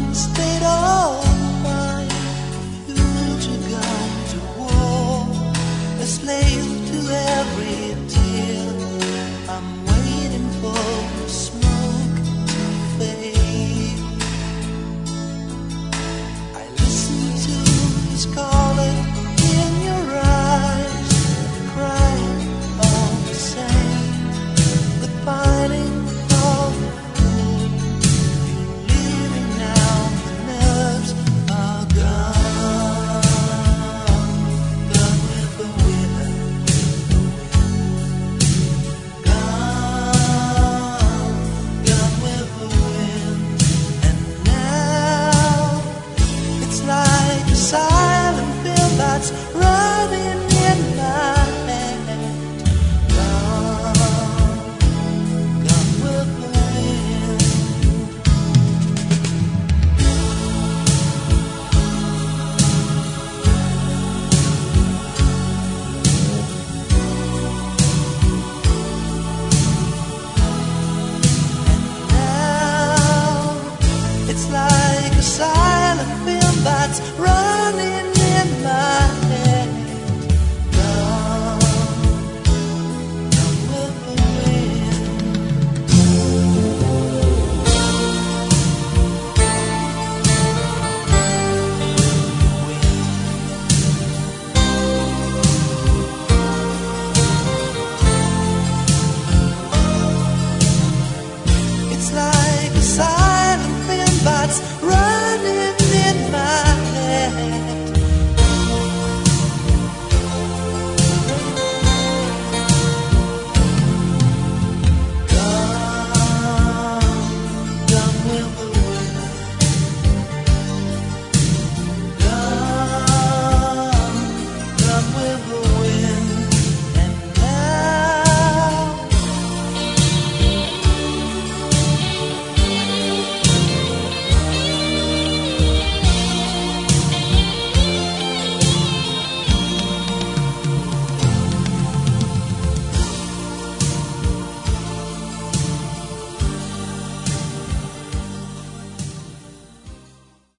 state of mind. Future gone to war, a slave to every tear. I'm waiting for the smoke to fade. I listen to his calling in your eyes, crying all the same. The fighting of the fool, you leaving now, the nerves are gone. Gone with the wind, gone, gone with the wind. And now it's like a silent film that's running in my head. Gone, gone with the wind. Now it's like a silent film that's running in my head. Gone, gone with the wind. It's like a silent film that's running